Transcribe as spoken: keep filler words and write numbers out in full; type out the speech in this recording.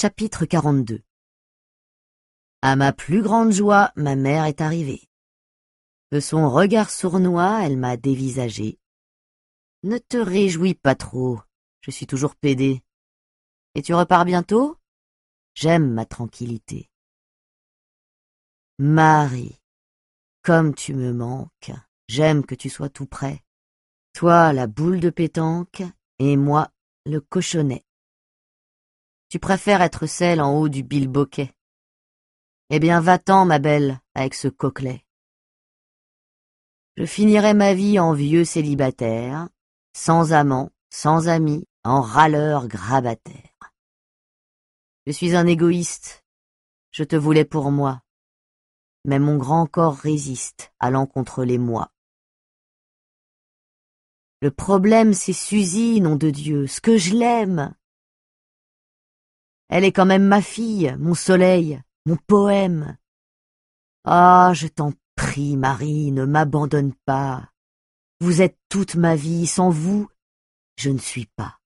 Chapitre quarante-deux. À ma plus grande joie, ma mère est arrivée. De son regard sournois, elle m'a dévisagé. Ne te réjouis pas trop, je suis toujours pédé. Et tu repars bientôt? J'aime ma tranquillité. Marie, comme tu me manques, j'aime que tu sois tout près. Toi, la boule de pétanque, et moi, le cochonnet. Tu préfères être celle en haut du bilboquet. Eh bien, va-t'en, ma belle, avec ce coquelet. Je finirai ma vie en vieux célibataire, sans amant, sans amis, en râleur grabataire. Je suis un égoïste, je te voulais pour moi, mais mon grand corps résiste, allant contre les moi. Le problème, c'est Suzy, nom de Dieu, ce que je l'aime. Elle est quand même ma fille, mon soleil, mon poème. Ah, je t'en prie, Marie, ne m'abandonne pas. Vous êtes toute ma vie, sans vous, je ne suis pas.